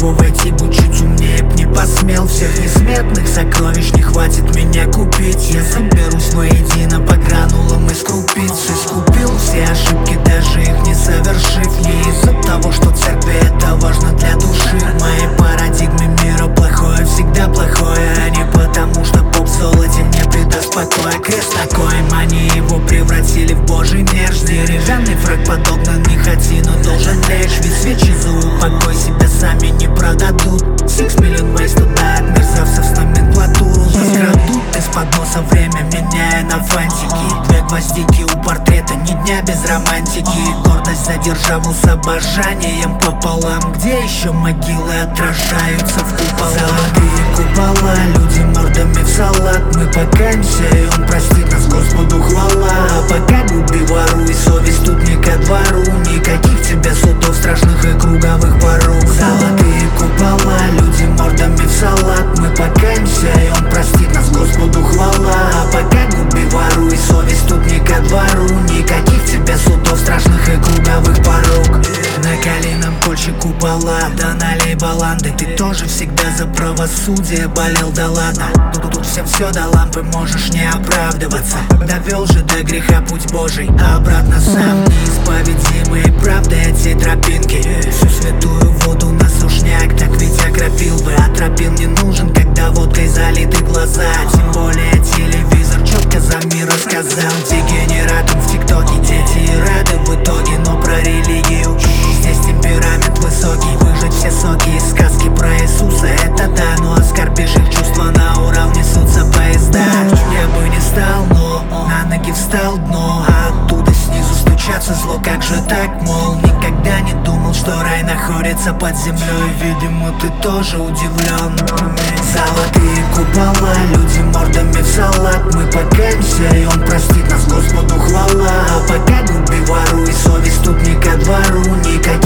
него войти, будь чуть умнее б не посмел. Всех несметных сокровищ не хватит меня купить. Я соберусь воедино по гранулам из крупиц. Искупил все ошибки, даже их не совершив. Не из-за того, что церкви это важно для души. В моей парадигме мира плохое всегда плохое, а не потому, что поп в золоте мне придаст покоя. Крест такой, они его превратили в божий мерч. Деревянный фраг подобно не хоти, но должен лечь. Ведь свечи за упокой себя сами не продадут. 6 million ways туда от мерзавцев с номенклатуру. Раскрадут из-под носа время, меняя на фантики. Две гвоздики у портрета, ни дня без романтики. Гордость за державу с обожанием пополам. Где еще могилы отражаются в куполах? Золотые купола, люди мордами в салат. Мы покаемся, и он простит нас, Господу хвала. А пока губи воруй, совесть тут не ко двору. Никаких тебе судов страшных и круговых порог. Золотые купола, люди мордами в салат. Мы покаемся, и он простит нас, Господу хвала. А пока губи воруй, совесть тут не ко двору. Никаких тебе судов страшных и круговых порог. Накали нам кольче купола, да налей баланды. Ты тоже всегда за правосудие болел, да ладно. Тут всем все до лампы, можешь не оправдываться. Довел же до греха путь Божий, а обратно сам неисповедимые правды эти тропинки. Всю святую воду на сушняк, так ведь окропил бы. А тропил не нужен, когда водкой залиты глаза. Тем более телевизор четко за мир рассказал. Дегенератам в тиктоке дети и рады в итоге. Но про религию здесь темперамент высокий. Выжать все соки из сказки про Иисуса, это да. Но оскорбишь их чувства, на Урал несутся поезда. Я бы не стал, но на ноги встал дно. А оттуда снизу стучаться зло, как же так, мол. Никогда не думал, что рай находится под землей. Видимо, ты тоже удивлен. Золотые купола, люди мордами в салат. Мы покаемся, и он простит нас, Господу хвала. А пока губи воруй, совесть тут не ко двору. Никаких